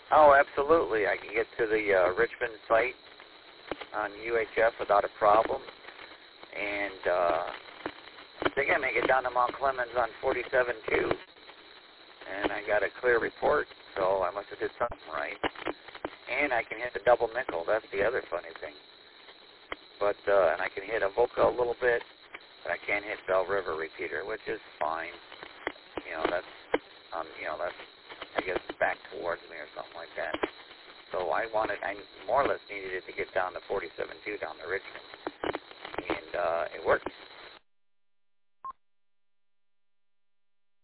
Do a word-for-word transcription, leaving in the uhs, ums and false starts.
Oh, absolutely. I can get to the uh, Richmond site on U H F without a problem. And uh, I think I make it down to Mount Clemens on forty-seven two. And I got a clear report, so I must have did something right. And I can hit the double nickel. That's the other funny thing. But uh, and I can hit Avoca a little bit, but I can't hit Bell River repeater, which is fine. You know, that's um, you know, that's I guess back towards me or something like that. So I wanted, I more or less needed it to get down to forty-seven two down to Richmond, and uh, it worked.